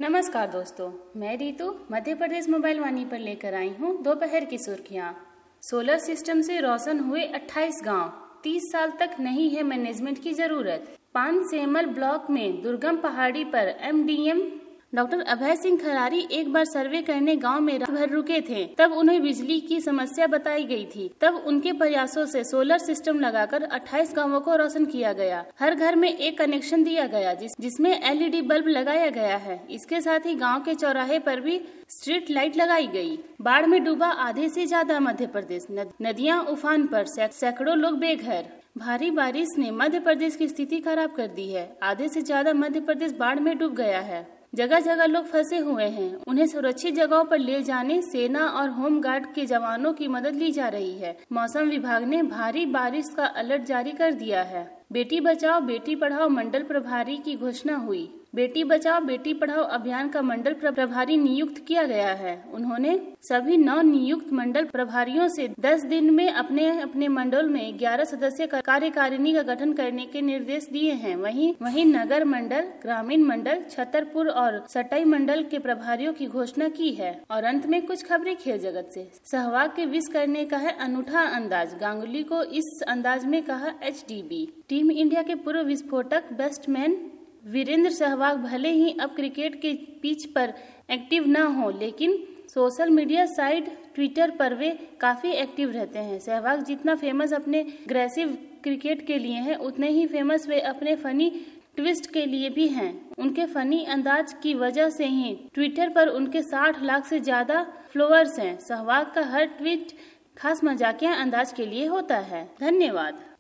नमस्कार दोस्तों, मैं रीतू मध्य प्रदेश मोबाइल वाणी पर लेकर आई हूँ दोपहर की सुर्खियाँ। सोलर सिस्टम से रोशन हुए 28 गांव, 30 साल तक नहीं है मैनेजमेंट की जरूरत। पानसेमल ब्लॉक में दुर्गम पहाड़ी पर एमडीएम डॉक्टर अभय सिंह खरारी एक बार सर्वे करने गांव में रात भर रुके थे। तब उन्हें बिजली की समस्या बताई गई थी। तब उनके प्रयासों से सोलर सिस्टम लगाकर 28 गांवों को रोशन किया गया। हर घर में एक कनेक्शन दिया गया जिसमें एलईडी बल्ब लगाया गया है। इसके साथ ही गांव के चौराहे पर भी स्ट्रीट लाइट लगाई गई। बाढ़ में डूबा आधे से ज्यादा मध्य प्रदेश, नदियां उफान पर, सैकड़ों लोग बेघर। भारी बारिश ने मध्य प्रदेश की स्थिति खराब कर दी है। आधे से ज्यादा मध्य प्रदेश बाढ़ में डूब गया है। जगह जगह लोग फंसे हुए हैं। उन्हें सुरक्षित जगहों पर ले जाने सेना और होम गार्ड के जवानों की मदद ली जा रही है। मौसम विभाग ने भारी बारिश का अलर्ट जारी कर दिया है। बेटी बचाओ बेटी पढ़ाओ मंडल प्रभारी की घोषणा हुई। बेटी बचाओ बेटी पढ़ाओ अभियान का मंडल प्रभारी नियुक्त किया गया है। उन्होंने सभी नव नियुक्त मंडल प्रभारियों से 10 दिन में अपने अपने मंडल में 11 सदस्य कार्यकारिणी का गठन करने के निर्देश दिए हैं। वहीं नगर मंडल, ग्रामीण मंडल, छतरपुर और सटाई मंडल के प्रभारियों की घोषणा की है। और अंत में कुछ खबरें खेल जगत से। सहवाग के विश करने का है अनूठा अंदाज, गांगुली को इस अंदाज में कहा एचडीबी। टीम इंडिया के पूर्व विस्फोटक बैट्समैन वीरेंद्र सहवाग भले ही अब क्रिकेट के पिच पर एक्टिव न हो, लेकिन सोशल मीडिया साइट ट्विटर पर वे काफी एक्टिव रहते हैं। सहवाग जितना फेमस अपने अग्रेसिव क्रिकेट के लिए हैं, उतने ही फेमस वे अपने फनी ट्विस्ट के लिए भी हैं। उनके फनी अंदाज की वजह से ही ट्विटर पर उनके 60 लाख से ज्यादा फॉलोअर्स हैं। सहवाग का हर ट्वीट खास मजाकिया अंदाज के लिए होता है। धन्यवाद।